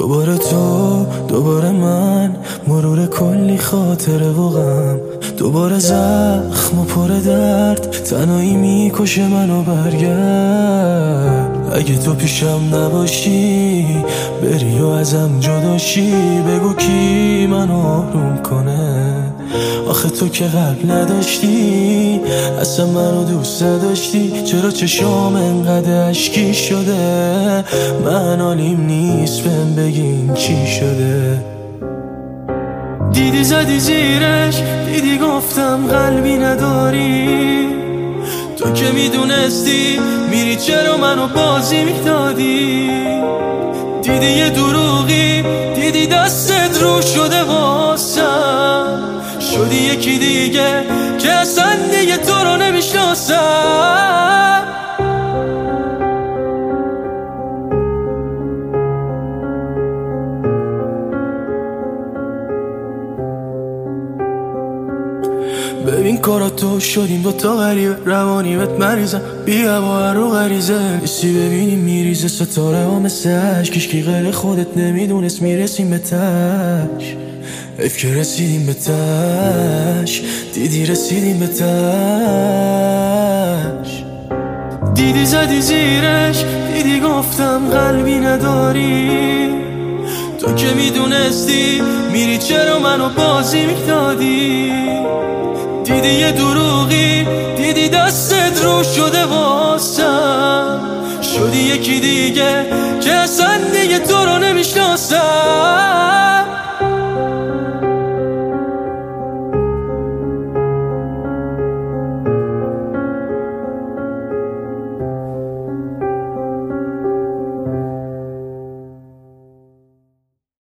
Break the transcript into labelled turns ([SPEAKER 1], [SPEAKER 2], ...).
[SPEAKER 1] دوباره تو، دوباره من، مرور کلی خاطره و غم، دوباره زخم و پر درد، تنهایی میکشه منو. برگرد اگه تو پیشم نباشی، بری و ازم جداشی، بگو کی منو آروم کنه. آخه تو که قلب نداشتی، اصلا منو دوست نداشتی، چرا چشام انقدر اشکی شده؟ من حالیم نیست بهم بگین چی شده. دیدی زدی زیرش، دیدی گفتم قلبی نداری، تو که میدونستی میری چرا منو بازی میدادی. دیدی یه دروغی، دیدی دستت رو شده واسم، شدی یکی دیگه که اصلا دیگه تو رو نمیشناسم. ببین کاراتو شدیم دوتا غریبه، روانی بهت مریضم، بیا با رو غریزه نیستی ببینیم میریزه ستاره ها مثل عشق، کشکی غیر خودت نمیدونست میرسیم به تش. حیف که رسیدیم به تش، دیدی رسیدیم به تش. دیدی زدی زیرش، دیدی گفتم قلبی نداری، تو که میدونستی میری چرا منو بازی میدادی. دیدی یه دروغی، دیدی دستت رو شده واسم، شدی یکی دیگه که اصلا دیگه تو رو نمیشناسم.